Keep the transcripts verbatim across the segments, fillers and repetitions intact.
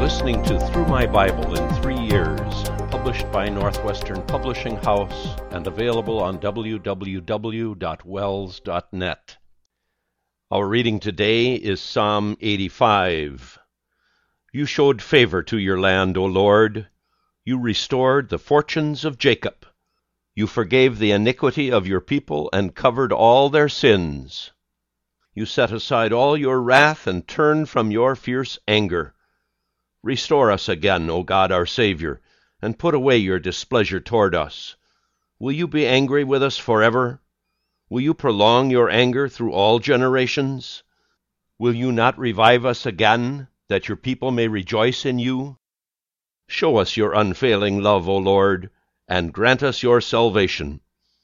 listening to Through My Bible in Three Years, published by Northwestern Publishing House and available on w w w dot wells dot net. Our reading today is Psalm eighty-five. You showed favor to your land, O Lord. You restored the fortunes of Jacob. You forgave the iniquity of your people and covered all their sins. You set aside all your wrath and turned from your fierce anger. Restore us again, O God our Savior, and put away your displeasure toward us. Will you be angry with us forever? Will you prolong your anger through all generations? Will you not revive us again, that your people may rejoice in you? Show us your unfailing love, O Lord, and grant us your salvation.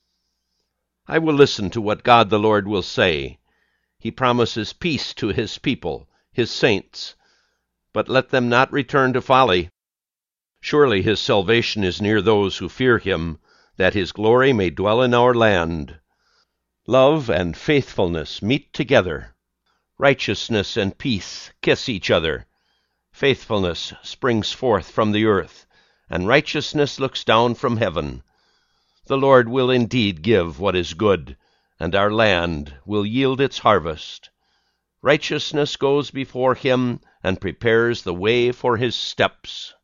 I will listen to what God the Lord will say. He promises peace to his people, his saints, but let them not return to folly. Surely his salvation is near those who fear him, that his glory may dwell in our land. Love and faithfulness meet together. Righteousness and peace kiss each other. Faithfulness springs forth from the earth, and righteousness looks down from heaven. The Lord will indeed give what is good, and our land will yield its harvest. Righteousness goes before him and prepares the way for his steps.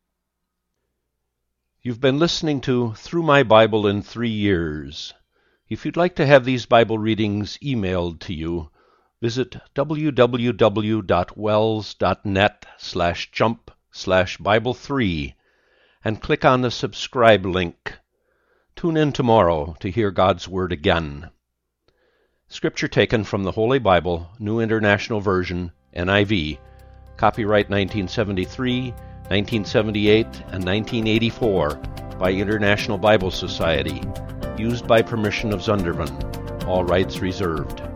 You've been listening to Through My Bible in Three Years. If you'd like to have these Bible readings emailed to you, visit w w w dot wells dot net slash jump slash Bible three and click on the subscribe link. Tune in tomorrow to hear God's Word again. Scripture taken from the Holy Bible, New International Version, N I V, copyright nineteen seventy-three, nineteen seventy-eight, and nineteen eighty-four by International Bible Society, used by permission of Zunderman. All rights reserved.